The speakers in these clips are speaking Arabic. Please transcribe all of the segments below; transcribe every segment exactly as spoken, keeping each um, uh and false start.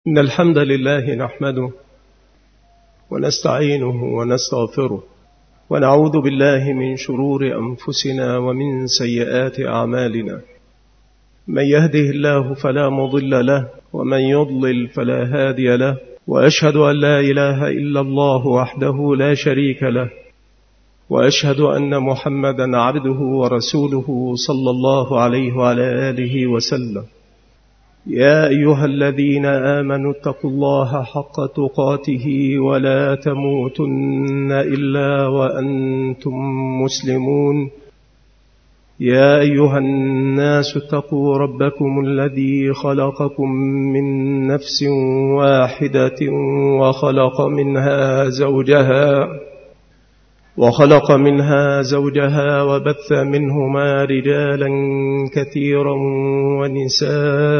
إن الحمد لله نحمده ونستعينه ونستغفره ونعوذ بالله من شرور أنفسنا ومن سيئات أعمالنا. من يهده الله فلا مضل له ومن يضلل فلا هادي له، وأشهد أن لا إله إلا الله وحده لا شريك له، وأشهد أن محمدا عبده ورسوله صلى الله عليه وعلى آله وسلم. يا أيها الذين آمنوا اتقوا الله حق تقاته ولا تموتن إلا وأنتم مسلمون. يا أيها الناس اتقوا ربكم الذي خلقكم من نفس واحدة وخلق منها زوجها وخلق منها زوجها وبث منهما رجالا كثيرا ونساء،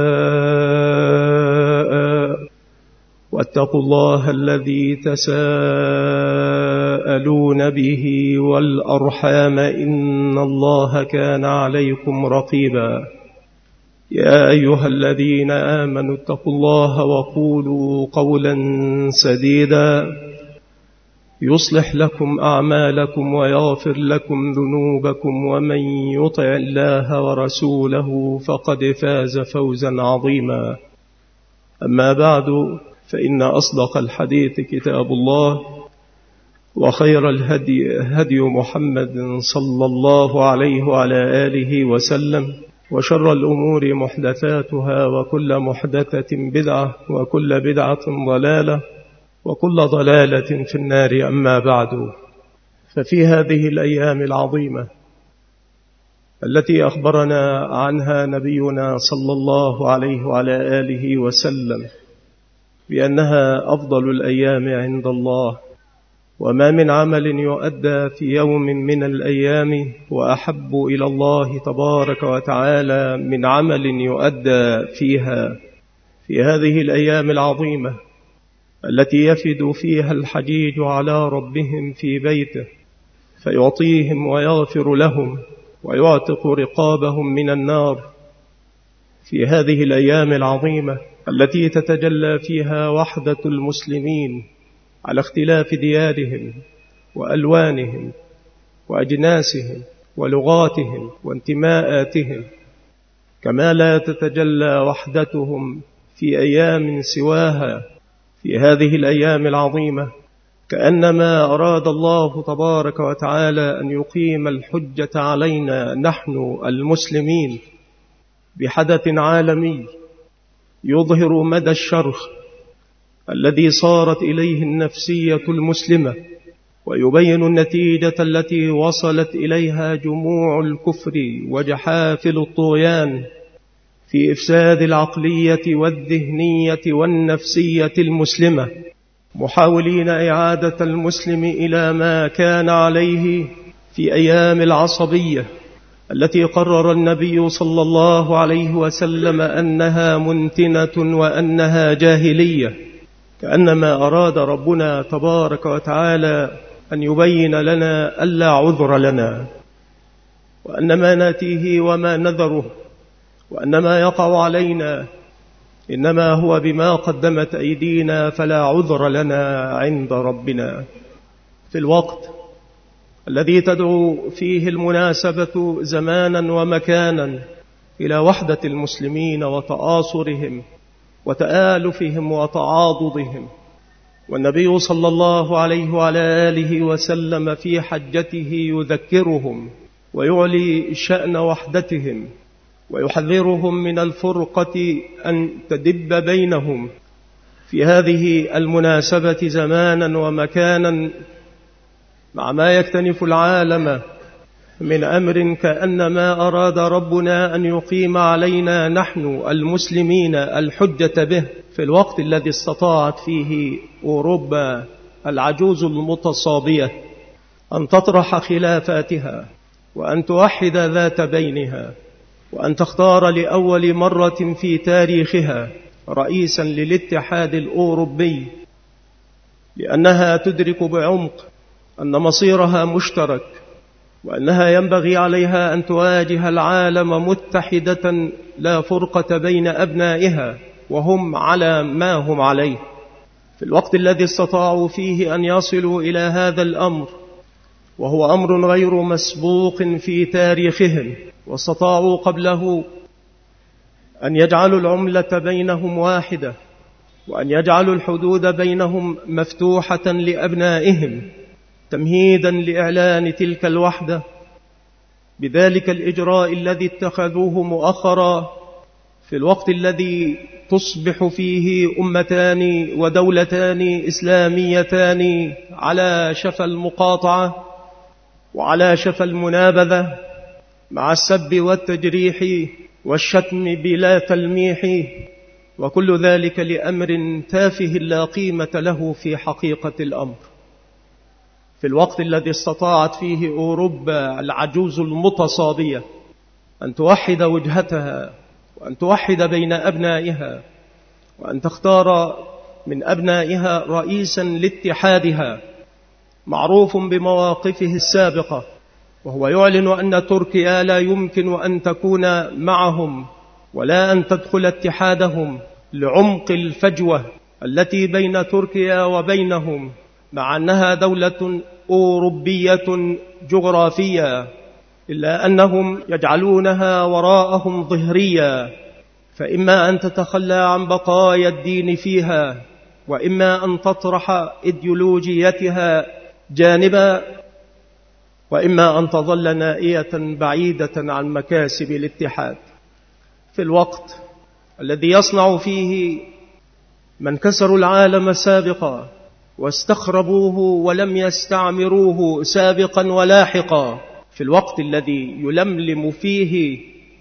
واتقوا الله الذي تساءلون به والأرحام إن الله كان عليكم رقيبا. يا أيها الذين آمنوا اتقوا الله وقولوا قولا سديدا يصلح لكم أعمالكم ويغفر لكم ذنوبكم، ومن يطع الله ورسوله فقد فاز فوزا عظيما. أما بعد، فإن أصدق الحديث كتاب الله، وخير الهدي هدي محمد صلى الله عليه وعلى آله وسلم، وشر الأمور محدثاتها، وكل محدثة بدعة، وكل بدعة ضلالة، وكل ضلالة في النار. أما بعد، ففي هذه الأيام العظيمة التي أخبرنا عنها نبينا صلى الله عليه وعلى آله وسلم بأنها أفضل الأيام عند الله، وما من عمل يؤدى في يوم من الأيام وأحب إلى الله تبارك وتعالى من عمل يؤدى فيها في هذه الأيام العظيمة التي يفد فيها الحجيج على ربهم في بيته فيعطيهم ويغفر لهم ويعتق رقابهم من النار. في هذه الأيام العظيمة التي تتجلى فيها وحدة المسلمين على اختلاف ديارهم وألوانهم وأجناسهم ولغاتهم وانتماءاتهم، كما لا تتجلى وحدتهم في أيام سواها. في هذه الأيام العظيمة كأنما أراد الله تبارك وتعالى أن يقيم الحجة علينا نحن المسلمين بحدث عالمي يظهر مدى الشرخ الذي صارت إليه النفسية المسلمة، ويبين النتيجة التي وصلت إليها جموع الكفر وجحافل الطغيان في إفساد العقلية والذهنية والنفسية المسلمة، محاولين إعادة المسلم إلى ما كان عليه في أيام العصبية التي قرر النبي صلى الله عليه وسلم أنها منتنة وأنها جاهلية. كأنما أراد ربنا تبارك وتعالى أن يبين لنا ألا عذر لنا، وأن ما ناتيه وما نذره وأن ما يقع علينا إنما هو بما قدمت أيدينا، فلا عذر لنا عند ربنا. في الوقت الذي تدعو فيه المناسبة زمانا ومكانا إلى وحدة المسلمين وتآصرهم وتآلفهم وتعاضدهم، والنبي صلى الله عليه وعلى آله وسلم في حجته يذكرهم ويعلي شأن وحدتهم ويحذرهم من الفرقة أن تدب بينهم. في هذه المناسبة زمانا ومكانا مع ما يكتنف العالم من أمر، كأنما أراد ربنا أن يقيم علينا نحن المسلمين الحجة به في الوقت الذي استطاعت فيه أوروبا العجوز المتصابية أن تطرح خلافاتها وأن توحد ذات بينها، وأن تختار لأول مرة في تاريخها رئيسا للاتحاد الأوروبي، لأنها تدرك بعمق أن مصيرها مشترك، وأنها ينبغي عليها أن تواجه العالم متحدة لا فرقة بين أبنائها وهم على ما هم عليه. في الوقت الذي استطاعوا فيه أن يصلوا إلى هذا الأمر، وهو أمر غير مسبوق في تاريخهم، واستطاعوا قبله أن يجعلوا العملة بينهم واحدة، وأن يجعلوا الحدود بينهم مفتوحة لأبنائهم تمهيدا لإعلان تلك الوحدة، بذلك الإجراء الذي اتخذوه مؤخرا في الوقت الذي تصبح فيه أمتان ودولتان إسلاميتان على شفا المقاطعة وعلى شفا المنابذة، مع السب والتجريح والشتم بلا تلميح، وكل ذلك لأمر تافه لا قيمة له في حقيقة الأمر. في الوقت الذي استطاعت فيه أوروبا العجوز المتصابية أن توحد وجهتها، وأن توحد بين أبنائها، وأن تختار من أبنائها رئيسا لاتحادها معروف بمواقفه السابقة، وهو يعلن أن تركيا لا يمكن أن تكون معهم ولا أن تدخل اتحادهم لعمق الفجوة التي بين تركيا وبينهم، مع أنها دولة أوروبية جغرافية، إلا أنهم يجعلونها وراءهم ظهرية، فإما أن تتخلى عن بقايا الدين فيها، وإما أن تطرح إيديولوجيتها جانبا، وإما أن تظل نائية بعيدة عن مكاسب الاتحاد. في الوقت الذي يصنع فيه من كسروا العالم سابقا واستخربوه ولم يستعمروه سابقا ولاحقا، في الوقت الذي يلملم فيه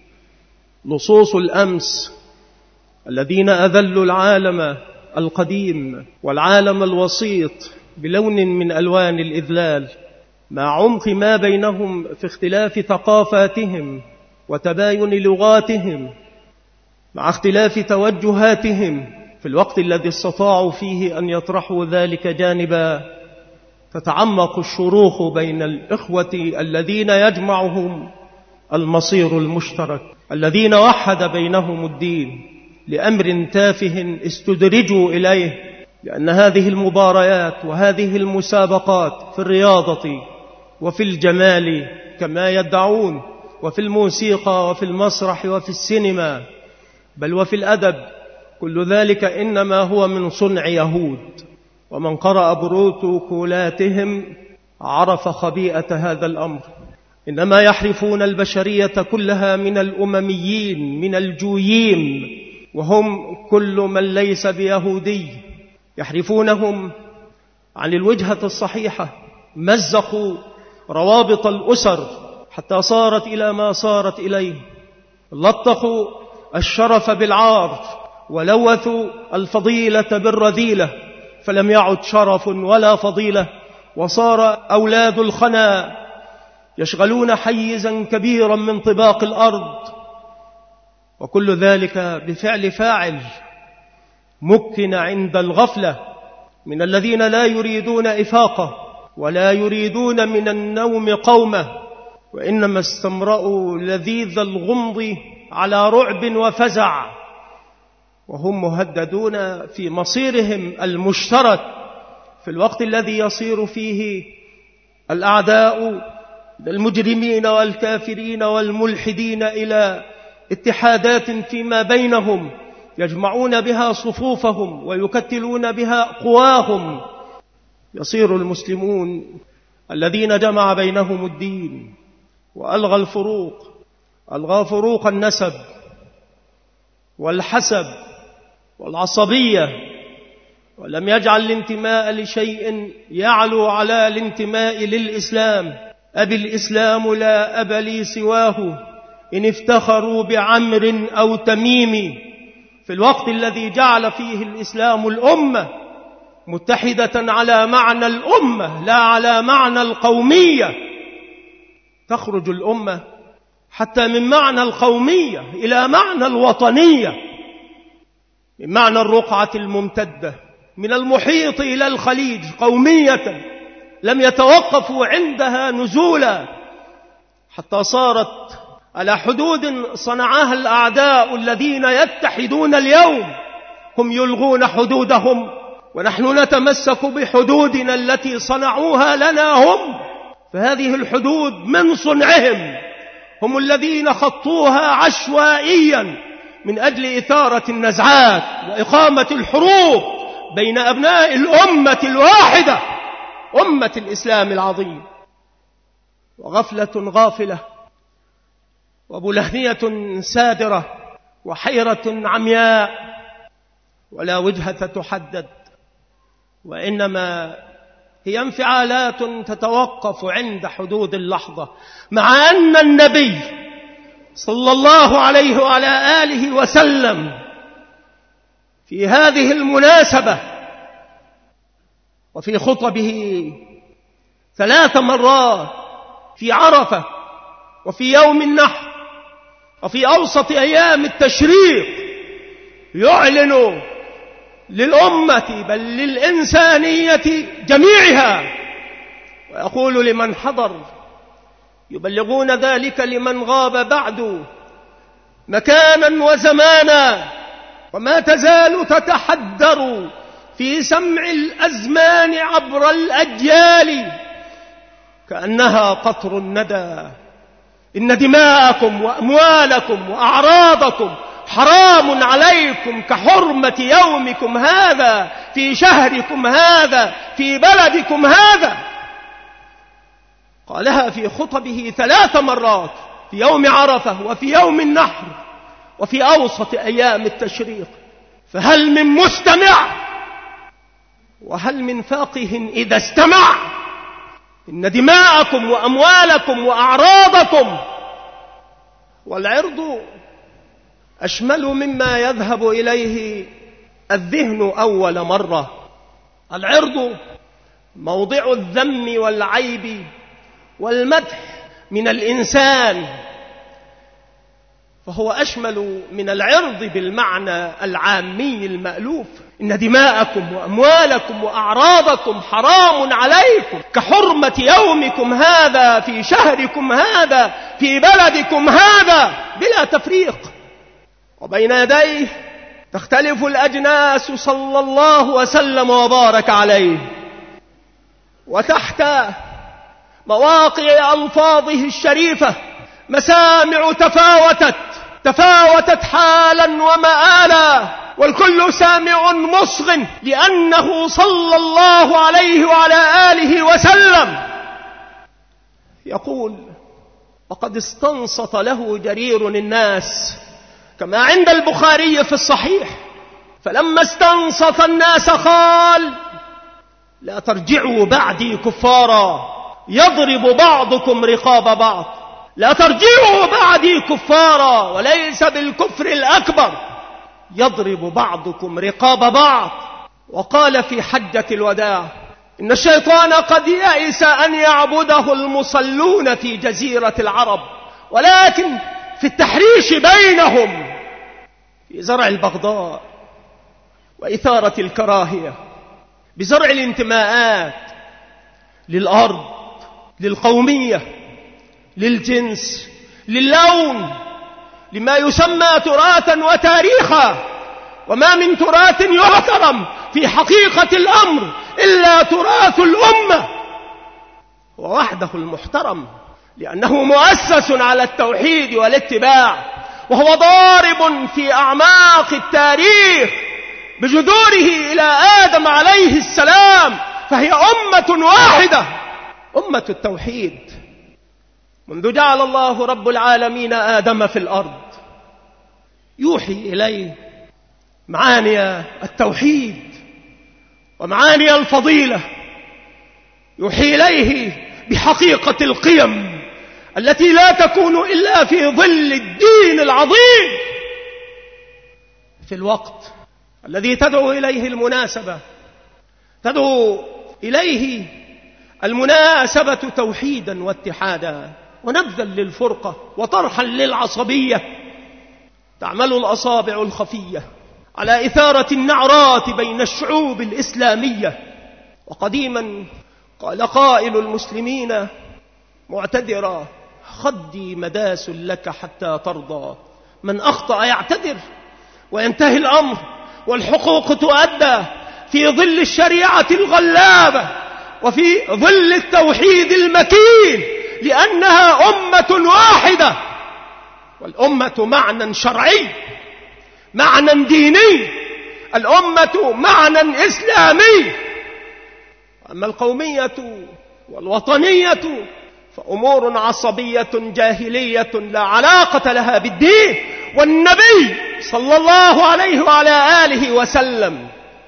لصوص الأمس الذين أذلوا العالم القديم والعالم الوسيط بلون من ألوان الإذلال، مع عمق ما بينهم في اختلاف ثقافاتهم وتباين لغاتهم، مع اختلاف توجهاتهم، في الوقت الذي استطاعوا فيه أن يطرحوا ذلك جانبا، تتعمق الشروخ بين الإخوة الذين يجمعهم المصير المشترك، الذين وحد بينهم الدين لأمر تافه استدرجوا إليه، لأن هذه المباريات وهذه المسابقات في الرياضة وفي الجمال كما يدعون، وفي الموسيقى وفي المسرح وفي السينما، بل وفي الأدب، كل ذلك إنما هو من صنع يهود، ومن قرأ بروتوكولاتهم عرف خبيئة هذا الأمر. إنما يحرفون البشرية كلها من الأمميين، من الجويين، وهم كل من ليس بيهودي، يحرفونهم عن الوجهة الصحيحة، مزقوا روابط الأسر حتى صارت إلى ما صارت إليه، لطخوا الشرف بالعار، ولوثوا الفضيلة بالرذيلة، فلم يعد شرف ولا فضيلة، وصار أولاد الخنا يشغلون حيزا كبيرا من طباق الأرض، وكل ذلك بفعل فاعل مكن عند الغفلة من الذين لا يريدون إفاقة ولا يريدون من النوم قومة، وإنما استمرأوا لذيذ الغمض على رعب وفزع، وهم مهددون في مصيرهم المشترك، في الوقت الذي يصير فيه الأعداء المجرمين والكافرين والملحدين إلى اتحادات فيما بينهم يجمعون بها صفوفهم ويكتلون بها قواهم، يصير المسلمون الذين جمع بينهم الدين وألغى الفروق، ألغى فروق النسب والحسب والعصبية، ولم يجعل الانتماء لشيء يعلو على الانتماء للإسلام. أبي الإسلام لا أب لي سواه إن افتخروا بعمر أو تميم، في الوقت الذي جعل فيه الإسلام الأمة متحدة على معنى الأمة لا على معنى القومية، تخرج الأمة حتى من معنى القومية إلى معنى الوطنية، من معنى الرقعة الممتدة من المحيط إلى الخليج قومية لم يتوقفوا عندها نزولا، حتى صارت على حدود صنعها الأعداء الذين يتحدون اليوم هم يلغون حدودهم ونحن نتمسك بحدودنا التي صنعوها لنا هم، فهذه الحدود من صنعهم، هم الذين خطوها عشوائيا من أجل إثارة النزعات وإقامة الحروب بين أبناء الأمة الواحدة، أمة الإسلام العظيم. وغفلة غافلة وبلهنية سادرة وحيرة عمياء ولا وجهة تحدد، وإنما هي انفعالات تتوقف عند حدود اللحظة، مع أن النبي صلى الله عليه وعلى آله وسلم في هذه المناسبة وفي خطبه ثلاث مرات في عرفة وفي يوم النحر وفي أوسط أيام التشريق يعلن للأمة بل للإنسانية جميعها، ويقول لمن حضر يبلغون ذلك لمن غاب بعد مكانا وزمانا، وما تزال تتحدر في سمع الأزمان عبر الأجيال كأنها قطر الندى: إن دماءكم وأموالكم وأعراضكم حرام عليكم كحرمة يومكم هذا في شهركم هذا في بلدكم هذا. قالها في خطبه ثلاث مرات، في يوم عرفة وفي يوم النحر وفي أوسط أيام التشريق. فهل من مستمع وهل من فاقه إذا استمع؟ إن دماءكم وأموالكم وأعراضكم، والعرض أشمل مما يذهب إليه الذهن أول مرة. العرض موضع الذم والعيب والمدح من الإنسان، فهو أشمل من العرض بالمعنى العامي المألوف. إن دماءكم وأموالكم وأعراضكم حرام عليكم كحرمة يومكم هذا في شهركم هذا في بلدكم هذا، بلا تفريق. وبين يديه تختلف الأجناس صلى الله وسلم وبارك عليه، وتحت مواقع ألفاظه الشريفة مسامع تفاوتت تفاوتت حالا ومآلا، والكل سامع مصغ، لأنه صلى الله عليه وعلى آله وسلم يقول: وقد استنصت له جرير الناس، كما عند البخاري في الصحيح، فلما استنصت الناس قال: لا ترجعوا بعدي كفارا يضرب بعضكم رقاب بعض. لا ترجعوا بعدي كفارا، وليس بالكفر الأكبر، يضرب بعضكم رقاب بعض. وقال في حجة الوداع: إن الشيطان قد يئس أن يعبده المصلون في جزيرة العرب، ولكن في التحريش بينهم، في زرع البغضاء وإثارة الكراهية، بزرع الانتماءات للأرض، للقومية، للجنس، للون، لما يسمى تراثا وتاريخا. وما من تراث يحترم في حقيقة الأمر إلا تراث الأمة، ووحده المحترم، لأنه مؤسس على التوحيد والاتباع، وهو ضارب في أعماق التاريخ بجذوره إلى آدم عليه السلام، فهي أمة واحدة، أمة التوحيد. منذ جعل الله رب العالمين آدم في الأرض يوحي إليه معاني التوحيد ومعاني الفضيلة، يوحي إليه بحقيقة القيم التي لا تكون إلا في ظل الدين العظيم. في الوقت الذي تدعو إليه المناسبة، تدعو إليه المناسبة توحيدا واتحادا ونبذا للفرقة وطرحا للعصبية، تعمل الأصابع الخفية على إثارة النعرات بين الشعوب الإسلامية. وقديما قال قائل المسلمين معتذرا: خدي مداس لك حتى ترضى. من أخطأ يعتذر وينتهي الأمر، والحقوق تؤدى في ظل الشريعة الغلابة وفي ظل التوحيد المكين، لأنها أمة واحدة، والأمة معنى شرعي، معنى ديني، الأمة معنى إسلامي. أما القومية والوطنية فأمور عصبية جاهلية لا علاقة لها بالدين. والنبي صلى الله عليه وعلى آله وسلم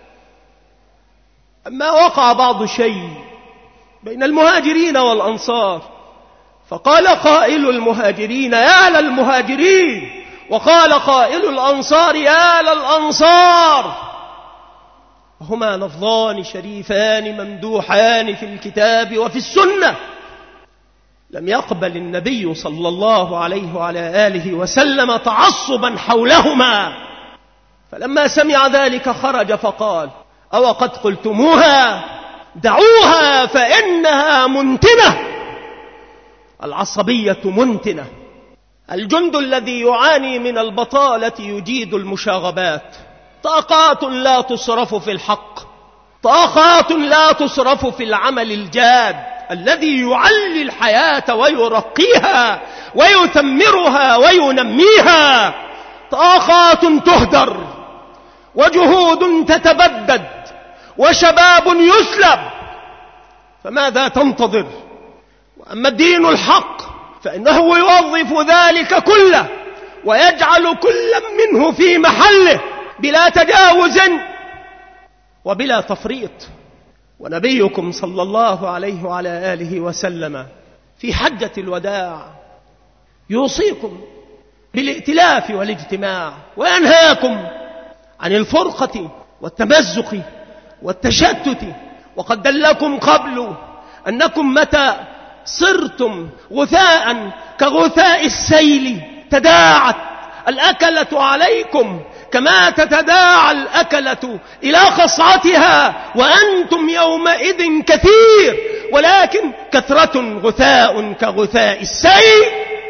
أما وقع بعض شيء بين المهاجرين والأنصار فقال قائل المهاجرين يا للمهاجرين، وقال قائل الأنصار يا للأنصار، هما لفظان شريفان ممدوحان في الكتاب وفي السنة. لم يقبل النبي صلى الله عليه وعلى آله وسلم تعصبا حولهما، فلما سمع ذلك خرج فقال أو قد قلتموها دعوها فإنها منتنة. العصبية منتنة. الجند الذي يعاني من البطالة يجيد المشاغبات، طاقات لا تصرف في الحق، طاقات لا تصرف في العمل الجاد الذي يعلي الحياة ويرقيها ويثمرها وينميها، طاقات تهدر وجهود تتبدد وشباب يسلب، فماذا تنتظر؟ وأما الدين الحق فإنه يوظف ذلك كله ويجعل كل منه في محله بلا تجاوز وبلا تفريط. ونبيكم صلى الله عليه وعلى آله وسلم في حجة الوداع يوصيكم بالائتلاف والاجتماع، وينهاكم عن الفرقة والتمزق والتشتت. وقد دلكم قبل أنكم متى صرتم غثاء كغثاء السيل تداعت الأكلة عليكم كما تتداعى الأكلة إلى خصعتها، وأنتم يومئذ كثير ولكن كثرة غثاء كغثاء السيل.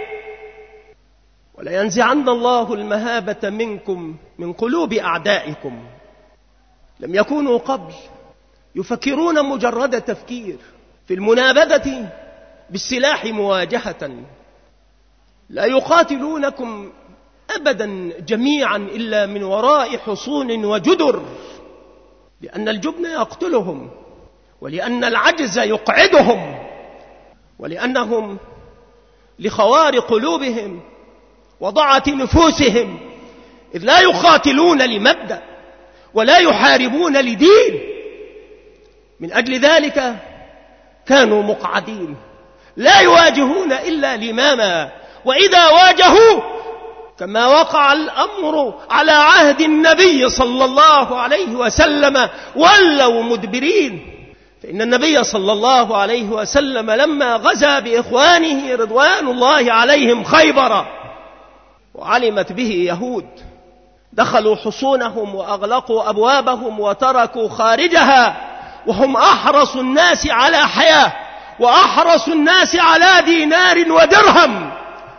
ولينزعن الله المهابة منكم من قلوب أعدائكم. لم يكونوا قبل يفكرون مجرد تفكير في المنابذة بالسلاح مواجهة، لا يقاتلونكم أبدا جميعا إلا من وراء حصون وجدر، لأن الجبن يقتلهم، ولأن العجز يقعدهم، ولأنهم لخوار قلوبهم وضعة نفوسهم، إذ لا يقاتلون لمبدأ ولا يحاربون لدين. من أجل ذلك كانوا مقعدين لا يواجهون إلا لماما، وإذا واجهوا كما وقع الأمر على عهد النبي صلى الله عليه وسلم ولوا مدبرين. فإن النبي صلى الله عليه وسلم لما غزا بإخوانه رضوان الله عليهم خيبر وعلمت به يهود دخلوا حصونهم وأغلقوا أبوابهم وتركوا خارجها، وهم أحرص الناس على حياة وأحرص الناس على دينار ودرهم،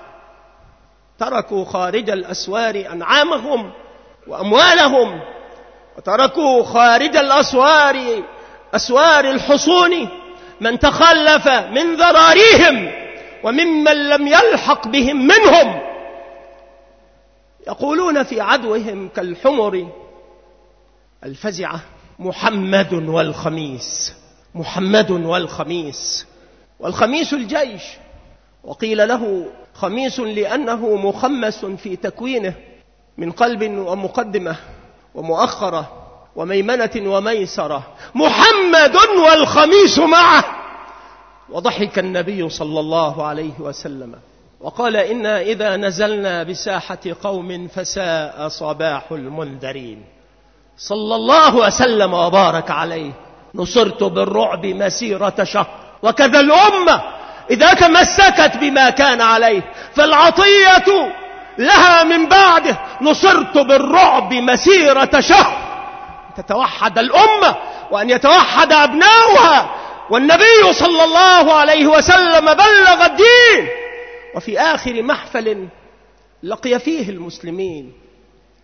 تركوا خارج الأسوار أنعامهم وأموالهم، وتركوا خارج الأسوار أسوار الحصون من تخلف من ذراريهم وممن لم يلحق بهم منهم. يقولون في عدوهم كالحمر الفزعة محمد والخميس، محمد والخميس، والخميس الجيش، وقيل له خميس لأنه مخمس في تكوينه من قلب ومقدمة ومؤخرة وميمنة وميسرة، محمد والخميس معه. وضحك النبي صلى الله عليه وسلم وقال إنا إذا نزلنا بساحة قوم فساء صباح المنذرين. صلى الله وسلم وبارك عليه. نصرت بالرعب مسيرة شهر، وكذا الأمة إذا تمسكت بما كان عليه فالعطية لها من بعده. نصرت بالرعب مسيرة شهر. تتوحد الأمة وأن يتوحد أبناؤها، والنبي صلى الله عليه وسلم بلغ الدين. وفي آخر محفل لقي فيه المسلمين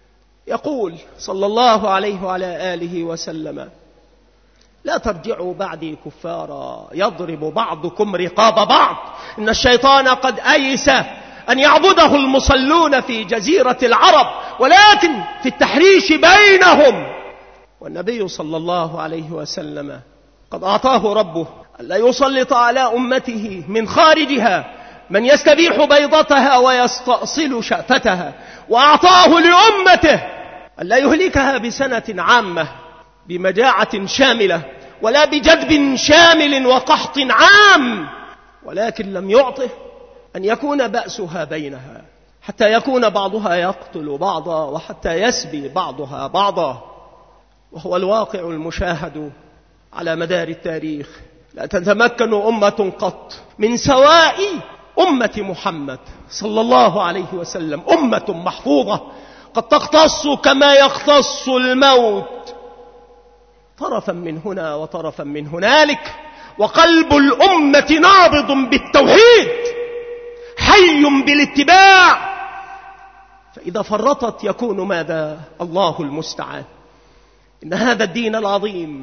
يقول صلى الله عليه وعلى آله وسلم: لا ترجعوا بعدي كفارا يضرب بعضكم رقاب بعض، إن الشيطان قد أيس أن يعبده المصلون في جزيرة العرب، ولكن في التحريش بينهم. والنبي صلى الله عليه وسلم قد أعطاه ربه ألا يسلط على أمته من خارجها من يستبيح بيضتها ويستأصل شأفتها، وأعطاه لأمته ألا يهلكها بسنة عامة بمجاعة شاملة ولا بجدب شامل وقحط عام، ولكن لم يعطه أن يكون بأسها بينها حتى يكون بعضها يقتل بعضا وحتى يسبي بعضها بعضا. وهو الواقع المشاهد على مدار التاريخ. لا تتمكن أمة قط من سواء أمة محمد صلى الله عليه وسلم، أمة محفوظة قد تختص كما يختص الموت طرفا من هنا وطرفا من هنالك، وقلب الأمة نابض بالتوحيد حي بالاتباع، فإذا فرطت يكون ماذا؟ الله المستعان. إن هذا الدين العظيم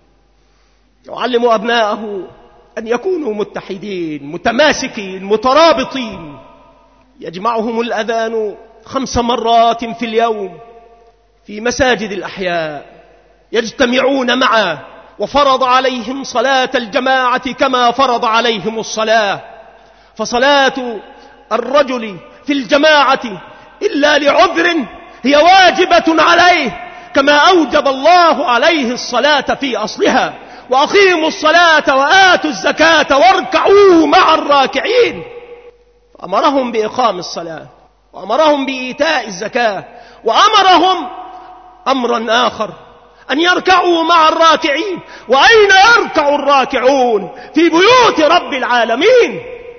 يعلم أبناءه أن يكونوا متحدين متماسكين مترابطين. يجمعهم الأذان خمس مرات في اليوم في مساجد الأحياء، يجتمعون معا، وفرض عليهم صلاة الجماعة كما فرض عليهم الصلاة، فصلاة الرجل في الجماعة إلا لعذر هي واجبة عليه كما أوجب الله عليه الصلاة في أصلها. وأقيموا الصلاة وآتوا الزكاة واركعوا مع الراكعين، فأمرهم بإقام الصلاة وأمرهم بإيتاء الزكاة، وأمرهم أمرا آخر أن يركعوا مع الراكعين. وأين يركع الراكعون؟ في بيوت رب العالمين،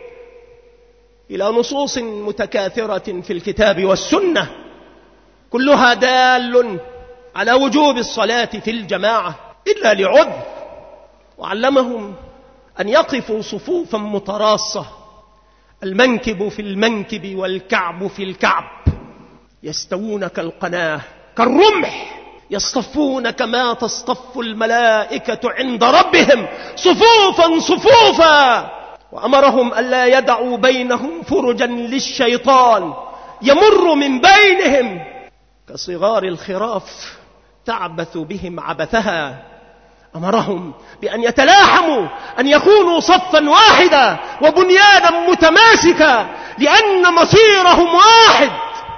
إلى نصوص متكاثرة في الكتاب والسنة كلها دال على وجوب الصلاة في الجماعة إلا لعذر. وعلمهم أن يقفوا صفوفا متراصة، المنكب في المنكب والكعب في الكعب، يستوون كالقناة كالرمح، يصطفون كما تصطف الملائكة عند ربهم صفوفا صفوفا. وأمرهم ألا يدعوا بينهم فرجا للشيطان يمر من بينهم كصغار الخراف تعبث بهم عبثها. أمرهم بأن يتلاحموا، أن يكونوا صفا واحدا وبنيانا متماسكا، لأن مصيرهم واحد.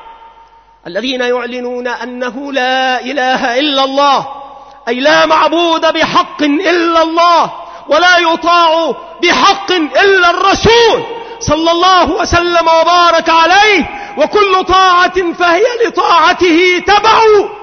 الذين يعلنون أنه لا إله إلا الله، أي لا معبود بحق إلا الله، ولا يطاع بحق إلا الرسول صلى الله وسلم وبارك عليه، وكل طاعة فهي لطاعته تبع.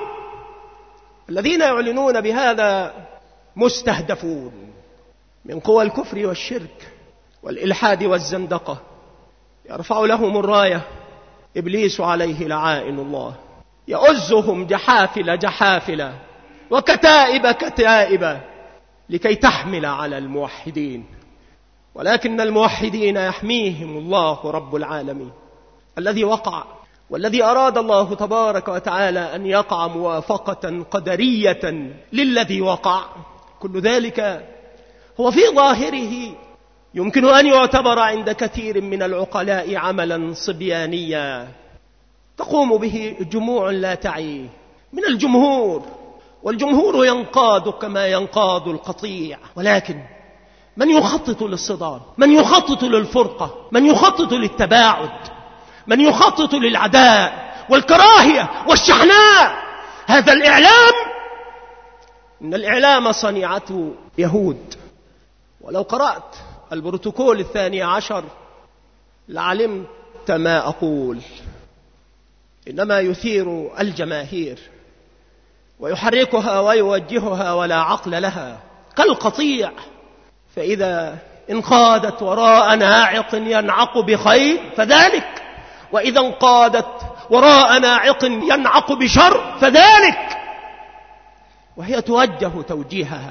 الذين يعلنون بهذا مستهدفون من قوى الكفر والشرك والإلحاد والزندقة، يرفع لهم الراية إبليس عليه لعائن الله، يؤزهم جحافل جحافل وكتائب كتائب لكي تحمل على الموحدين. ولكن الموحدين يحميهم الله رب العالمين الذي وقع، والذي أراد الله تبارك وتعالى أن يقع موافقة قدرية للذي وقع. كل ذلك هو في ظاهره يمكن أن يعتبر عند كثير من العقلاء عملا صبيانيا تقوم به جموع لا تعي من الجمهور، والجمهور ينقاد كما ينقاد القطيع. ولكن من يخطط للصدام، من يخطط للفرقة، من يخطط للتباعد، من يخطط للعداء والكراهية والشحناء؟ هذا الإعلام، إن الإعلام صنيعته يهود. ولو قرأت البروتوكول الثاني عشر لعلمت ما أقول. إنما يثير الجماهير ويحركها ويوجهها ولا عقل لها كالقطيع، فإذا انقادت وراء ناعق ينعق بخير فذلك، وإذا انقادت وراء ناعق ينعق بشر فذلك، وهي توجه توجيهها.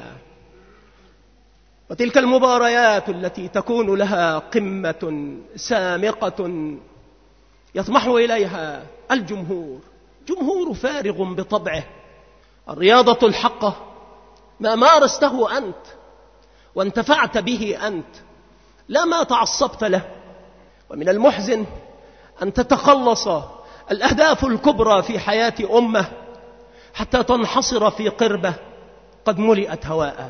وتلك المباريات التي تكون لها قمة سامقة يطمح إليها الجمهور جمهور فارغ بطبعه. الرياضة الحقة ما مارسته أنت وانتفعت به أنت، لا ما تعصبت له. ومن المحزن أن تتخلص الأهداف الكبرى في حياة أمة حتى تنحصر في قربة قد ملئت هواء،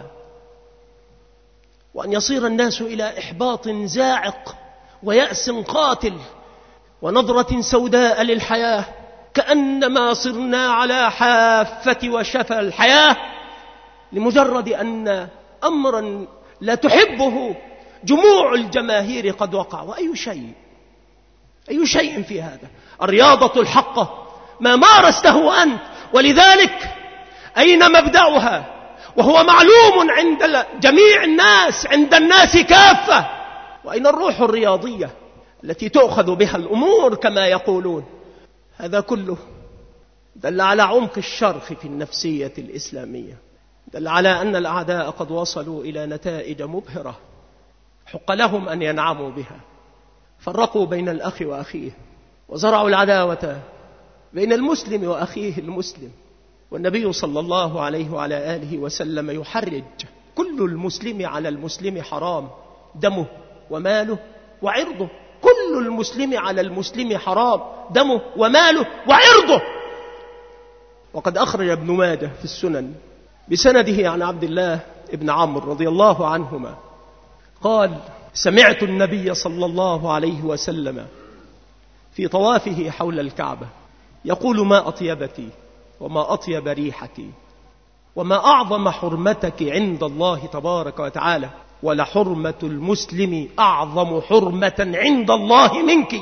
وأن يصير الناس إلى إحباط زاعق ويأس قاتل ونظرة سوداء للحياة، كأنما صرنا على حافة وشفا الحياة لمجرد أن أمرا لا تحبه جموع الجماهير قد وقع. وأي شيء أي شيء في هذا؟ الرياضة الحقة ما مارسته أنت، ولذلك أين مبدأها؟ وهو معلوم عند جميع الناس، عند الناس كافة. وأين الروح الرياضية التي تؤخذ بها الأمور كما يقولون؟ هذا كله دل على عمق الشرخ في النفسية الإسلامية، دل على أن الأعداء قد وصلوا إلى نتائج مبهرة حق لهم أن ينعموا بها. فرقوا بين الأخ وأخيه، وزرعوا العداوة بين المسلم وأخيه المسلم. والنبي صلى الله عليه وعلى آله وسلم يحرج: كل المسلم على المسلم حرام، دمه وماله وعرضه. كل المسلم على المسلم حرام، دمه وماله وعرضه. وقد أخرج ابن ماجه في السنن بسنده عن عبد الله بن عمرو رضي الله عنهما قال: سمعت النبي صلى الله عليه وسلم في طوافه حول الكعبة يقول: ما أطيبك وما أطيب ريحك وما أعظم حرمتك عند الله تبارك وتعالى، ولحرمة المسلم أعظم حرمة عند الله منك.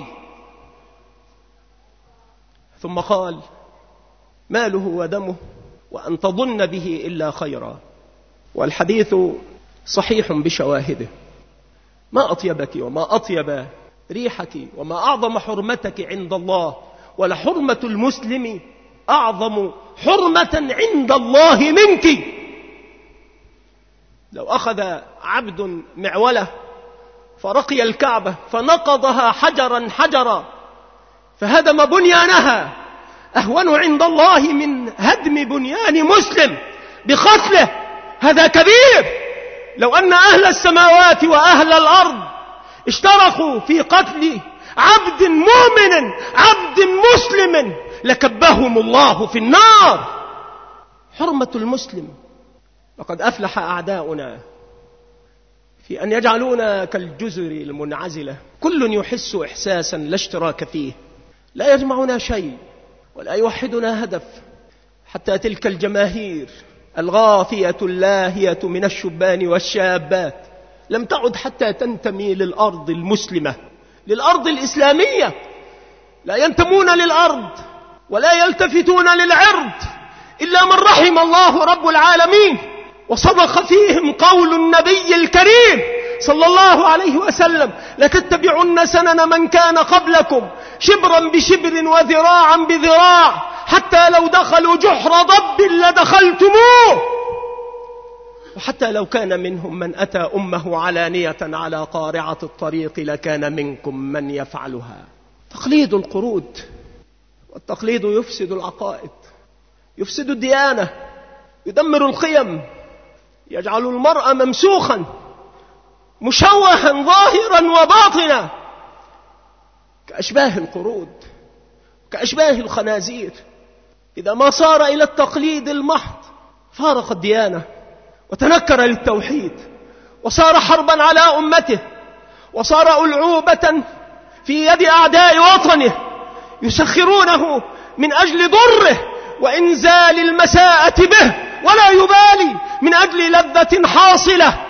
ثم قال: ماله ودمه وأن تظن به إلا خيرا. والحديث صحيح بشواهده. ما أطيبك وما أطيب ريحك وما أعظم حرمتك عند الله، ولحرمة المسلم أعظم حرمة عند الله منك. لو أخذ عبد معولة فرقي الكعبة فنقضها حجرا حجرا فهدم بنيانها، أهون عند الله من هدم بنيان مسلم بقتله. هذا كبير. لو أن أهل السماوات وأهل الأرض اشتركوا في قتل عبد مؤمن عبد مسلم لكبهم الله في النار. حرمة المسلم. وقد أفلح أعداؤنا في أن يجعلونا كالجزر المنعزلة، كل يحس إحساسا لا اشتراك فيه، لا يجمعنا شيء ولا يوحدنا هدف، حتى تلك الجماهير الغافية اللاهية من الشبان والشابات لم تعد حتى تنتمي للأرض المسلمة، للأرض الإسلامية. لا ينتمون للأرض ولا يلتفتون للعرض إلا من رحم الله رب العالمين. وصدق فيهم قول النبي الكريم صلى الله عليه وسلم: لتتبعن سنن من كان قبلكم شبرا بشبر وذراعا بذراع، حتى لو دخلوا جحر ضب لدخلتموه، وحتى لو كان منهم من أتى أمه علانية على قارعة الطريق لكان منكم من يفعلها. تقليد القرود، والتقليد يفسد العقائد، يفسد الديانة، يدمر القيم، يجعل المرء ممسوخا مشوها ظاهرا وباطنا كأشباه القرود، كأشباه الخنازير. إذا ما صار إلى التقليد المحض فارق الديانة وتنكر للتوحيد، وصار حربا على أمته، وصار ألعوبة في يد أعداء وطنه يسخرونه من أجل ضره وإنزال المساءة به، ولا يبالي من أجل لذة حاصلة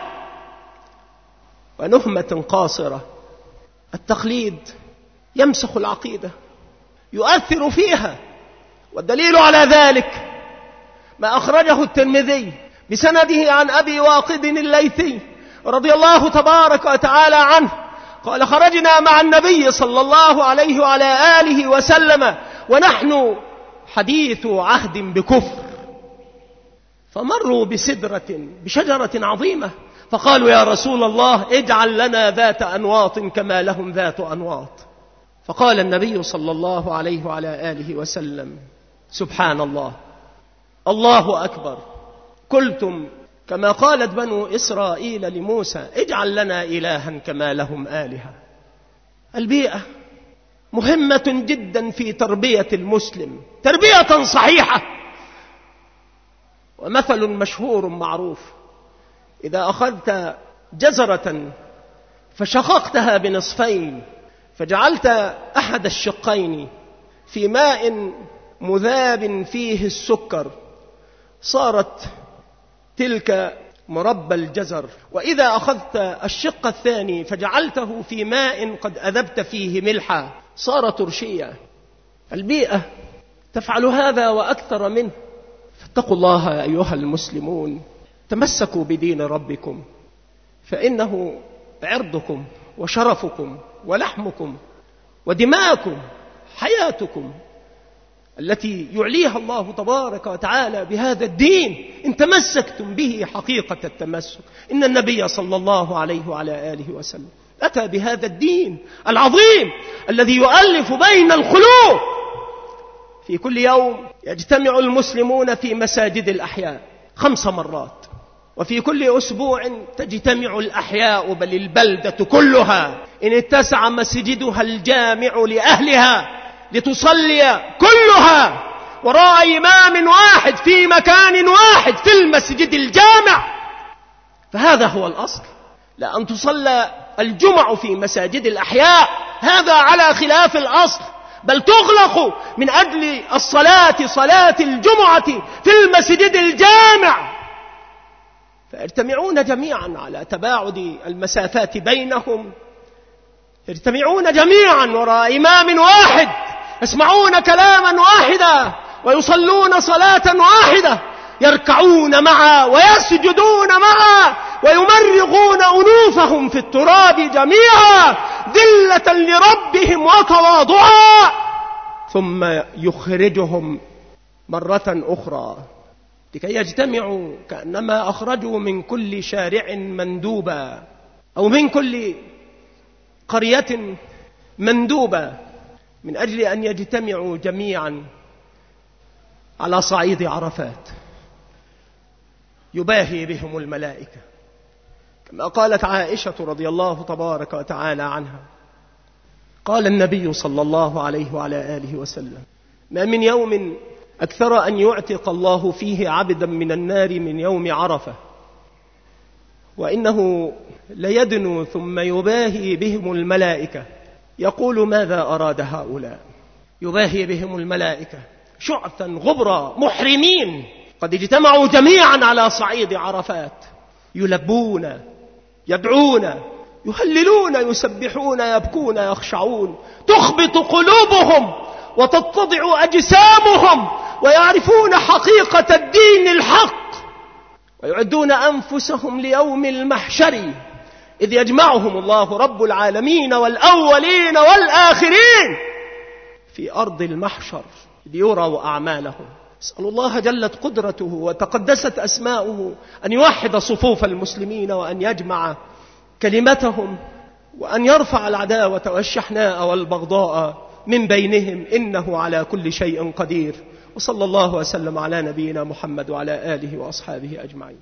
ونهمة قاصرة. التقليد يمسخ العقيدة، يؤثر فيها. والدليل على ذلك ما أخرجه الترمذي بسنده عن أبي واقد الليثي رضي الله تبارك وتعالى عنه قال: خرجنا مع النبي صلى الله عليه وعلى آله وسلم ونحن حديث عهد بكفر، فمروا بسدرة بشجرة عظيمة فقالوا: يا رسول الله اجعل لنا ذات أنواط كما لهم ذات أنواط. فقال النبي صلى الله عليه وعلى آله وسلم: سبحان الله، الله أكبر. قلتم كما قالت بنو إسرائيل لموسى اجعل لنا إلها كما لهم آلهة. البيئة مهمة جدا في تربية المسلم تربية صحيحة. ومثل مشهور معروف: إذا أخذت جزرة فشققتها بنصفين فجعلت أحد الشقين في ماء مذاب فيه السكر صارت تلك مربى الجزر، وإذا أخذت الشق الثاني فجعلته في ماء قد أذبت فيه ملحا صار ترشيا. البيئة تفعل هذا وأكثر منه. فاتقوا الله أيها المسلمون، تمسكوا بدين ربكم، فإنه عرضكم وشرفكم ولحمكم ودماءكم، حياتكم التي يعليها الله تبارك وتعالى بهذا الدين إن تمسكتم به حقيقة التمسك. إن النبي صلى الله عليه وعلى آله وسلم أتى بهذا الدين العظيم الذي يؤلف بين القلوب. في كل يوم يجتمع المسلمون في مساجد الأحياء خمس مرات، وفي كل أسبوع تجتمع الأحياء بل البلدة كلها إن اتسع مسجدها الجامع لأهلها لتصلي كلها وراء إمام واحد في مكان واحد في المسجد الجامع. فهذا هو الأصل، لا أن تصلى الجمع في مساجد الأحياء، هذا على خلاف الأصل، بل تغلق من أجل الصلاة صلاة الجمعة في المسجد الجامع. فيجتمعون جميعا على تباعد المسافات بينهم، يجتمعون جميعا وراء إمام واحد، يسمعون كلاما واحدا ويصلون صلاة واحدة، يركعون معا ويسجدون معا ويمرغون أنوفهم في التراب جميعا ذلة لربهم وتواضعا، ثم يخرجهم مرة أخرى لكي يجتمعوا كأنما أخرجوا من كل شارع مندوبا أو من كل قرية مندوبة من أجل أن يجتمعوا جميعا على صعيد عرفات يباهي بهم الملائكة، كما قالت عائشة رضي الله تبارك وتعالى عنها: قال النبي صلى الله عليه وعلى آله وسلم: ما من يوم أكثر أن يعتق الله فيه عبدا من النار من يوم عرفة، وإنه ليدنو ثم يباهي بهم الملائكة يقول ماذا أراد هؤلاء. يباهي بهم الملائكة شعثا غبرا محرمين قد اجتمعوا جميعا على صعيد عرفات، يلبون يدعون يهللون يسبحون يبكون يخشعون، تخبط قلوبهم وتتضع أجسامهم ويعرفون حقيقة الدين الحق، ويعدون أنفسهم ليوم المحشر إذ يجمعهم الله رب العالمين والأولين والآخرين في أرض المحشر ليروا أعمالهم. أسأل الله جلت قدرته وتقدست أسماؤه أن يوحد صفوف المسلمين وأن يجمع كلمتهم وأن يرفع العداوة والشحناء والبغضاء من بينهم، إنه على كل شيء قدير. وصلى الله وسلم على نبينا محمد وعلى آله وأصحابه أجمعين.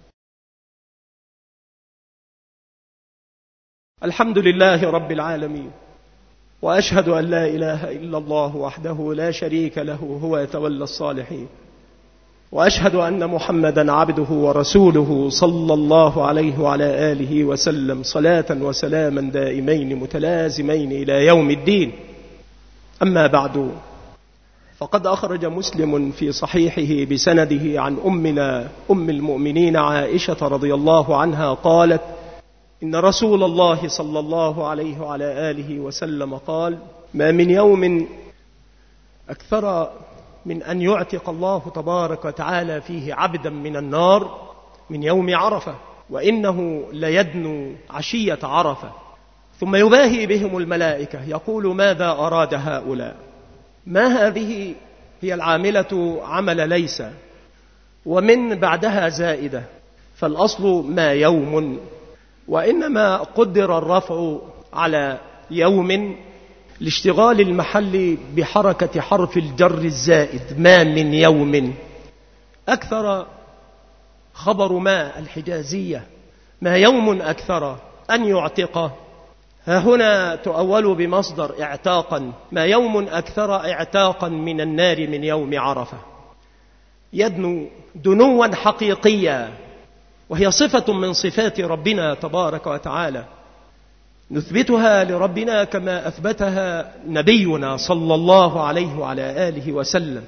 الحمد لله رب العالمين، وأشهد أن لا إله إلا الله وحده لا شريك له هو يتولى الصالحين، وأشهد أن محمدا عبده ورسوله صلى الله عليه وعلى آله وسلم صلاة وسلاما دائمين متلازمين إلى يوم الدين. أما بعد، فقد أخرج مسلم في صحيحه بسنده عن أمنا أم المؤمنين عائشة رضي الله عنها قالت: إن رسول الله صلى الله عليه وعلى آله وسلم قال: ما من يوم أكثر من أن يعتق الله تبارك وتعالى فيه عبدا من النار من يوم عرفة، وإنه ليدنو عشية عرفة ثم يباهي بهم الملائكة يقول ماذا أراد هؤلاء. ما هذه هي العاملة عمل ليس، ومن بعدها زائدة، فالأصل ما يوم، وإنما قدر الرفع على يوم الاشتغال المحلي بحركة حرف الجر الزائد ما من يوم. أكثر خبر ما الحجازية ما يوم أكثر أن يعتق، ها هنا تؤول بمصدر اعتاقا، ما يوم أكثر اعتاقا من النار من يوم عرفة. يدنو دنوا حقيقيا، وهي صفة من صفات ربنا تبارك وتعالى نثبتها لربنا كما أثبتها نبينا صلى الله عليه وعلى آله وسلم.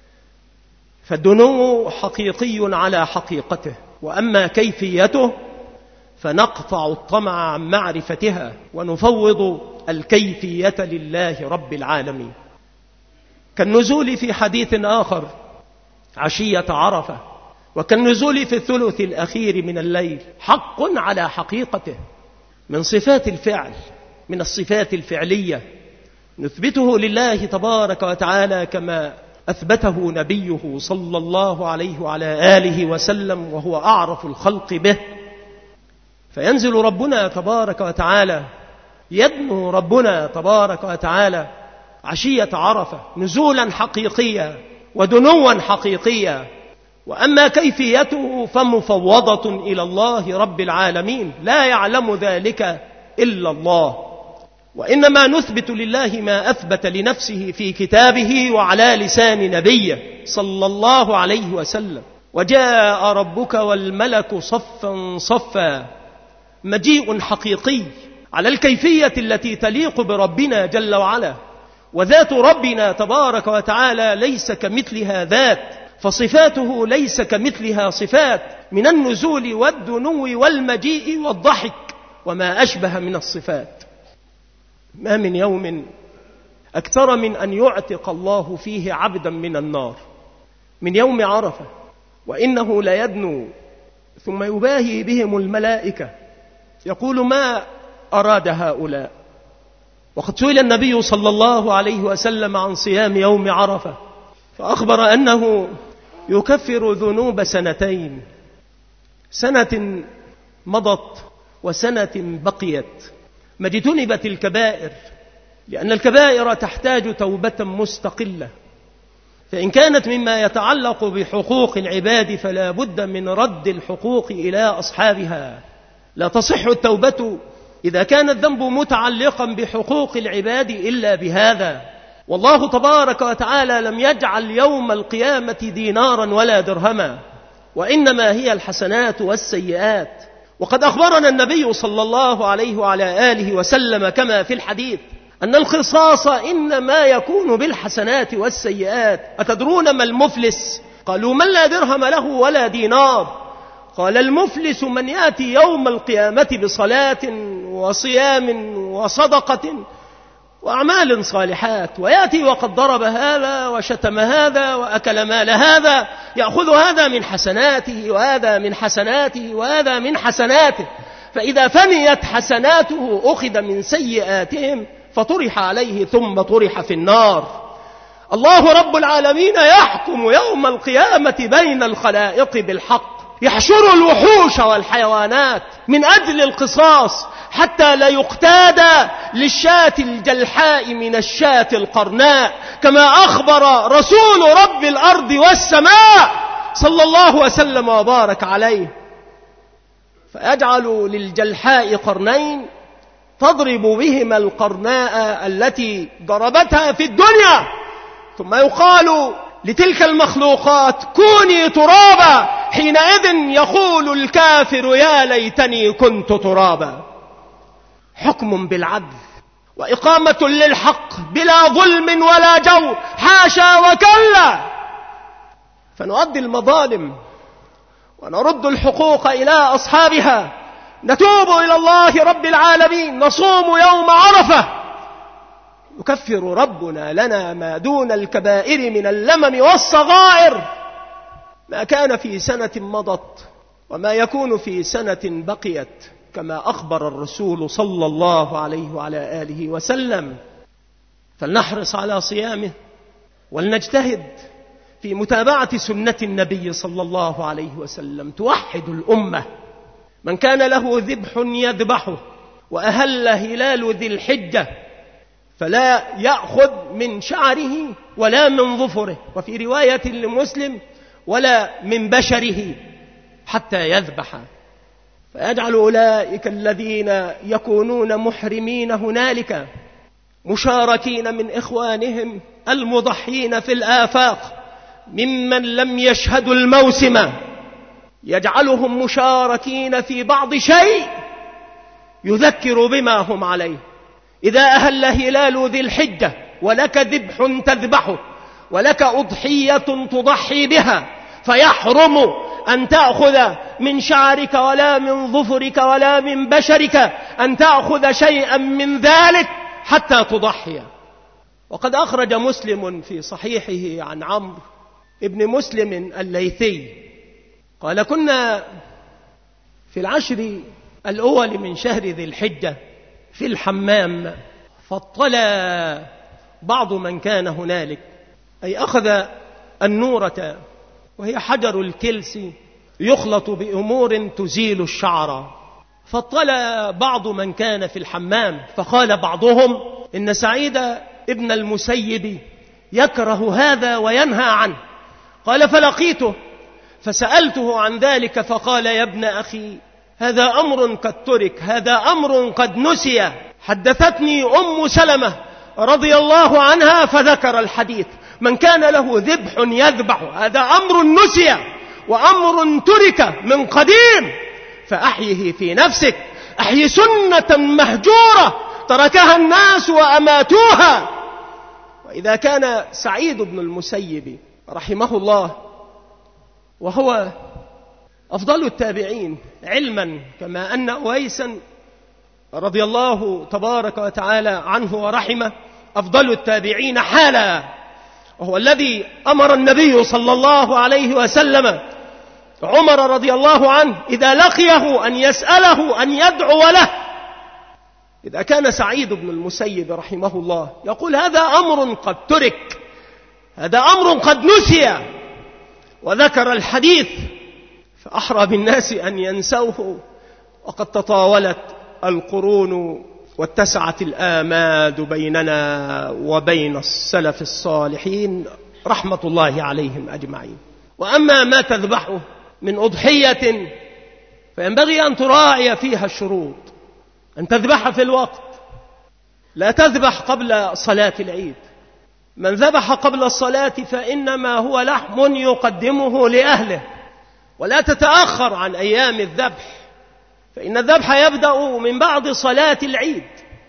فالدنو حقيقي على حقيقته، وأما كيفيته فنقطع الطمع عن معرفتها ونفوض الكيفية لله رب العالمين. كالنزول في حديث آخر عشية عرفة، وكالنزول في الثلث الأخير من الليل، حق على حقيقته من صفات الفعل، من الصفات الفعلية نثبته لله تبارك وتعالى كما أثبته نبيه صلى الله عليه وعلى آله وسلم، وهو أعرف الخلق به. فينزل ربنا تبارك وتعالى، يدنو ربنا تبارك وتعالى عشية عرفة نزولا حقيقيا ودنوا حقيقيا. وأما كيفيته فمفوضة إلى الله رب العالمين، لا يعلم ذلك إلا الله. وإنما نثبت لله ما أثبت لنفسه في كتابه وعلى لسان نبيه صلى الله عليه وسلم. وجاء ربك والملك صفا صفا، مجيء حقيقي على الكيفية التي تليق بربنا جل وعلا. وذات ربنا تبارك وتعالى ليس كمثلها ذات، فصفاته ليس كمثلها صفات، من النزول والدنو والمجيء والضحك وما أشبه من الصفات. ما من يوم أكثر من أن يعتق الله فيه عبدا من النار من يوم عرفة، وإنه ليدنو ثم يباهي بهم الملائكة يقول ما أراد هؤلاء. وقد سئل النبي صلى الله عليه وسلم عن صيام يوم عرفة فأخبر أنه يكفر ذنوب سنتين، سنة مضت وسنة بقيت، ما اجتنبت الكبائر، لأن الكبائر تحتاج توبة مستقلة. فإن كانت مما يتعلق بحقوق العباد فلا بد من رد الحقوق إلى أصحابها. لا تصح التوبة إذا كان الذنب متعلقا بحقوق العباد إلا بهذا. والله تبارك وتعالى لم يجعل يوم القيامة دينارا ولا درهما، وإنما هي الحسنات والسيئات. وقد أخبرنا النبي صلى الله عليه وعلى آله وسلم كما في الحديث أن القصاص إنما يكون بالحسنات والسيئات. أتدرون ما المفلس؟ قالوا من لا درهم له ولا دينار. قال المفلس من يأتي يوم القيامة بصلاة وصيام وصدقة وأعمال صالحات، ويأتي وقد ضرب هذا وشتم هذا وأكل مال هذا، يأخذ هذا من حسناته وهذا من حسناته وهذا من حسناته، فإذا فنيت حسناته أخذ من سيئاتهم فطرح عليه ثم طرح في النار. الله رب العالمين يحكم يوم القيامة بين الخلائق بالحق، يحشر الوحوش والحيوانات من أجل القصاص حتى لا يقتاد للشاة الجلحاء من الشاة القرناء، كما أخبر رسول رب الأرض والسماء صلى الله وسلم وبارك عليه. فيجعل للجلحاء قرنين تضرب بهما القرناء التي ضربتها في الدنيا، ثم يقال لتلك المخلوقات كوني ترابا، حينئذ يقول الكافر يا ليتني كنت ترابا. حكم بالعدل وإقامة للحق بلا ظلم ولا جور، حاشا وكلا. فنؤدي المظالم ونرد الحقوق إلى أصحابها، نتوب إلى الله رب العالمين، نصوم يوم عرفة، يكفر ربنا لنا ما دون الكبائر من اللمم والصغائر، ما كان في سنة مضت وما يكون في سنة بقيت، كما أخبر الرسول صلى الله عليه وعلى آله وسلم. فلنحرص على صيامه ولنجتهد في متابعة سنة النبي صلى الله عليه وسلم توحد الأمة. من كان له ذبح يذبحه، وأهل هلال ذي الحجة فلا يأخذ من شعره ولا من ظفره، وفي رواية لمسلم ولا من بشره حتى يذبح. فيجعل أولئك الذين يكونون محرمين هنالك مشاركين من إخوانهم المضحين في الآفاق ممن لم يشهدوا الموسم، يجعلهم مشاركين في بعض شيء يذكر بما هم عليه. إذا أهل هلال ذي الحجة ولك ذبح تذبحه ولك أضحية تضحي بها، فيحرم أن تأخذ من شعرك ولا من ظفرك ولا من بشرك أن تأخذ شيئا من ذلك حتى تضحي. وقد أخرج مسلم في صحيحه عن عمرو ابن مسلم الليثي قال: كنا في العشر الأول من شهر ذي الحجة في الحمام، فاطلع بعض من كان هنالك، أي أخذ النورة وهي حجر الكلس يخلط بأمور تزيل الشعر، فاطلع بعض من كان في الحمام، فقال بعضهم: إن سعيد ابن المسيب يكره هذا وينهى عنه. قال: فلقيته فسألته عن ذلك فقال: يا ابن أخي، هذا أمر قد ترك، هذا أمر قد نسي. حدثتني أم سلمة رضي الله عنها فذكر الحديث: من كان له ذبح يذبح، هذا أمر نسي وأمر ترك من قديم، فأحيه في نفسك، أحيي سنة مهجورة تركها الناس وأماتوها. وإذا كان سعيد بن المسيب رحمه الله وهو أفضل التابعين علما، كما أن أويسا رضي الله تبارك وتعالى عنه ورحمه أفضل التابعين حالا، وهو الذي أمر النبي صلى الله عليه وسلم عمر رضي الله عنه إذا لقيه أن يسأله أن يدعو له. إذا كان سعيد بن المسيب رحمه الله يقول: هذا أمر قد ترك، هذا أمر قد نسي، وذكر الحديث، فأحرى بالناس أن ينسوه، وقد تطاولت القرون واتسعت الآماد بيننا وبين السلف الصالحين رحمة الله عليهم أجمعين. وأما ما تذبحه من أضحية فينبغي أن تراعي فيها الشروط، أن تذبح في الوقت، لا تذبح قبل صلاة العيد. من ذبح قبل الصلاة فإنما هو لحم يقدمه لأهله، ولا تتأخر عن أيام الذبح، فإن الذبح يبدأ من بعد صلاة العيد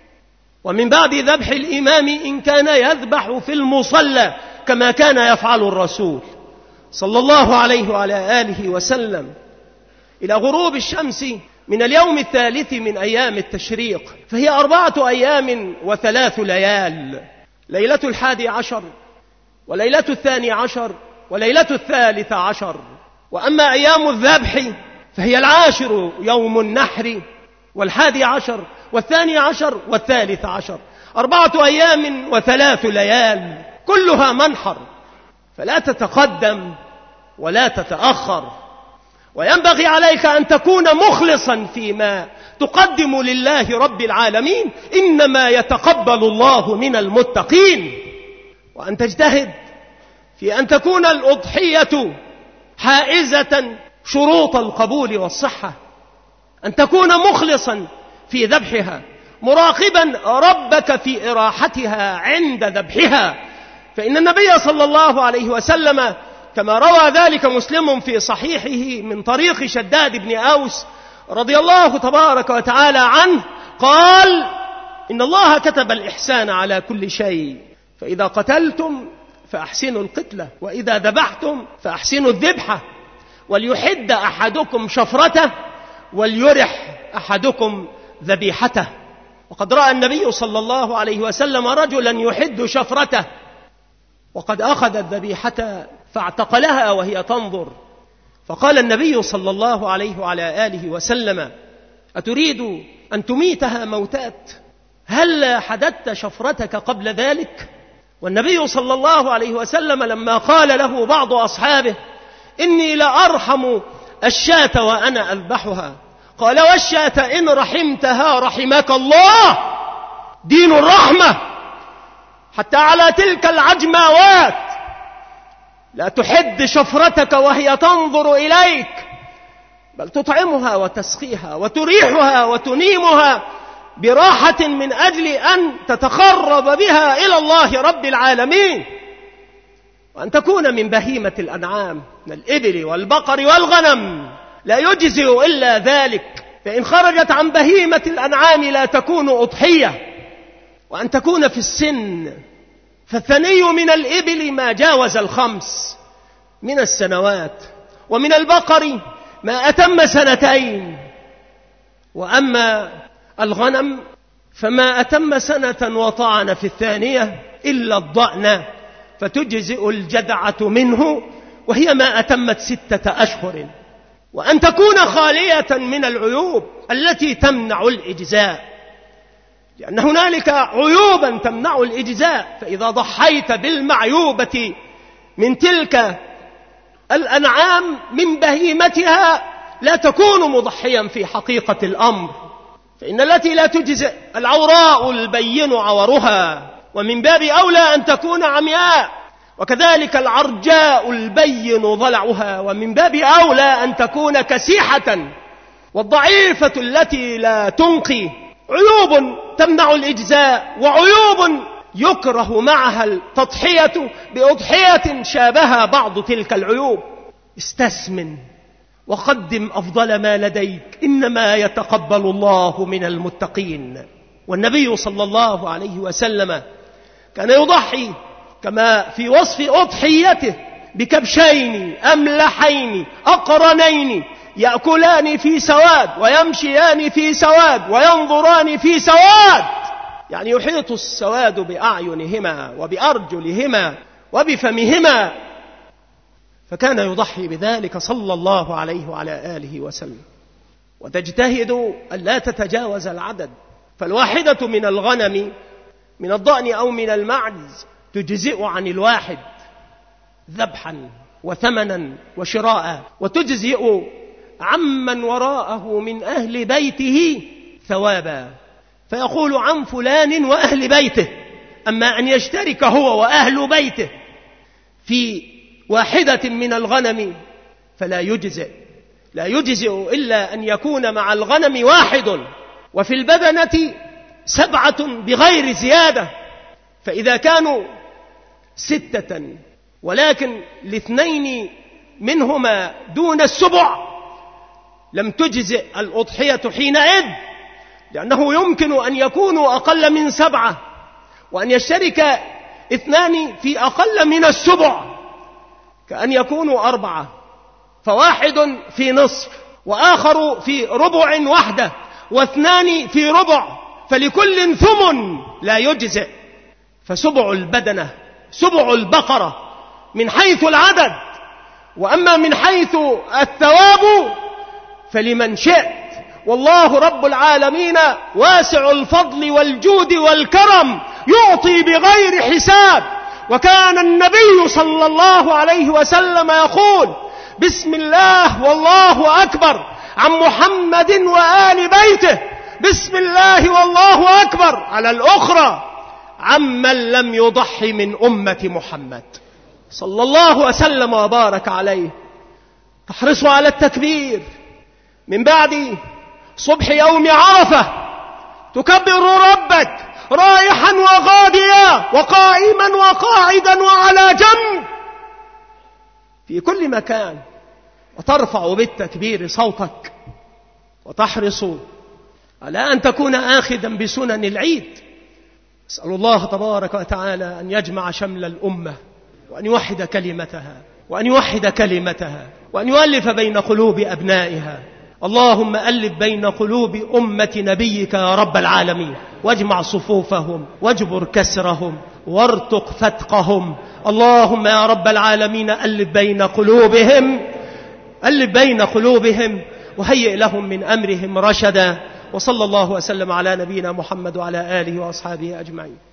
ومن بعد ذبح الإمام إن كان يذبح في المصلى كما كان يفعل الرسول صلى الله عليه وعلى آله وسلم إلى غروب الشمس من اليوم الثالث من أيام التشريق، فهي أربعة أيام وثلاث ليال: ليلة الحادي عشر وليلة الثاني عشر وليلة الثالث عشر. وأما أيام الذبح فهي العاشر يوم النحر والحادي عشر والثاني عشر والثالث عشر، أربعة أيام وثلاث ليال كلها منحر، فلا تتقدم ولا تتأخر. وينبغي عليك أن تكون مخلصا فيما تقدم لله رب العالمين، إنما يتقبل الله من المتقين، وأن تجتهد في أن تكون الأضحية حائزة شروط القبول والصحة، أن تكون مخلصا في ذبحها، مراقبا ربك في إراحتها عند ذبحها. فإن النبي صلى الله عليه وسلم كما روى ذلك مسلم في صحيحه من طريق شداد بن أوس رضي الله تبارك وتعالى عنه قال: إن الله كتب الإحسان على كل شيء، فإذا قتلتم فأحسنوا القتلة، وإذا ذبحتم فأحسنوا الذبحة، وليحد أحدكم شفرته وليرح أحدكم ذبيحته. وقد رأى النبي صلى الله عليه وسلم رجلا يحد شفرته، وقد أخذ الذبيحة فاعتقلها وهي تنظر، فقال النبي صلى الله عليه وعلى آله وسلم: أتريد أن تميتها موتات؟ هل حددت شفرتك قبل ذلك؟ والنبي صلى الله عليه وسلم لما قال له بعض أصحابه: إني لأرحم الشاة وأنا أذبحها، قال: والشاة إن رحمتها رحمك الله. دين الرحمة حتى على تلك العجماوات لا تحد شفرتك وهي تنظر إليك، بل تطعمها وتسقيها وتريحها وتنيمها براحة من أجل أن تتقرب بها إلى الله رب العالمين، وأن تكون من بهيمة الأنعام من الإبل والبقر والغنم لا يجزئ إلا ذلك، فإن خرجت عن بهيمة الأنعام لا تكون أضحية، وأن تكون في السن، فالثني من الإبل ما جاوز الخمس من السنوات، ومن البقر ما أتم سنتين، وأما الغنم فما أتم سنة وطعن في الثانية إلا الضأن، فتجزئ الجدعة منه وهي ما أتمت ستة أشهر، وأن تكون خالية من العيوب التي تمنع الإجزاء، لأن هنالك عيوبا تمنع الإجزاء، فإذا ضحيت بالمعيوبة من تلك الأنعام من بهيمتها لا تكون مضحيا في حقيقة الأمر، فإن التي لا تجزئ العوراء البين عورها، ومن باب أولى أن تكون عمياء، وكذلك العرجاء البين ضلعها، ومن باب أولى أن تكون كسيحة، والضعيفة التي لا تنقي. عيوب تمنع الإجزاء، وعيوب يكره معها التضحية بأضحية شابها بعض تلك العيوب. استسمن وقدم أفضل ما لديك، إنما يتقبل الله من المتقين. والنبي صلى الله عليه وسلم كان يضحي كما في وصف أضحيته بكبشين أملحين أقرنين يأكلان في سواد ويمشيان في سواد وينظران في سواد، يعني يحيط السواد بأعينهما وبأرجلهما وبفمهما، فكان يضحي بذلك صلى الله عليه وعلى آله وسلم. وتجتهد أن لا تتجاوز العدد، فالواحدة من الغنم من الضأن أو من المعز تجزئ عن الواحد ذبحا وثمنا وشراء، وتجزئ عمن وراءه من أهل بيته ثوابا، فيقول عن فلان وأهل بيته. أما أن يشترك هو وأهل بيته في واحدة من الغنم فلا يجزئ، لا يجزئ إلا أن يكون مع الغنم واحد، وفي البدنة سبعة بغير زيادة، فإذا كانوا ستة ولكن الاثنين منهما دون السبع لم تجزئ الأضحية حينئذ، لأنه يمكن أن يكونوا أقل من سبعة، وأن يشترك اثنان في أقل من السبع، كأن يكونوا أربعة، فواحد في نصف وآخر في ربع وحده واثنان في ربع، فلكل ثمن لا يجزئ. فسبع البدنة سبع البقرة من حيث العدد، وأما من حيث الثواب فلمن شئت، والله رب العالمين واسع الفضل والجود والكرم يعطي بغير حساب. وكان النبي صلى الله عليه وسلم يقول بسم الله والله أكبر عن محمد وآل بيته، بسم الله والله أكبر على الأخرى عمن لم يضحي من أمة محمد صلى الله وسلم وبارك عليه. تحرص على التكبير من بعد صبح يوم عرفة، تكبر ربك رايحا وغاديا وقائما وقاعدا وعلى جنب في كل مكان، وترفع بالتكبير صوتك، وتحرص على أن تكون آخذا بسنن العيد. أسأل الله تبارك وتعالى أن يجمع شمل الأمة، وأن يوحد كلمتها وأن يوحد كلمتها وأن يؤلف بين قلوب أبنائها. اللهم ألف بين قلوب أمة نبيك يا رب العالمين، واجمع صفوفهم واجبر كسرهم وارتق فتقهم. اللهم يا رب العالمين ألف بين قلوبهم ألف بين قلوبهم وهيئ لهم من أمرهم رشدا. وصلى الله وسلم على نبينا محمد وعلى آله وأصحابه أجمعين.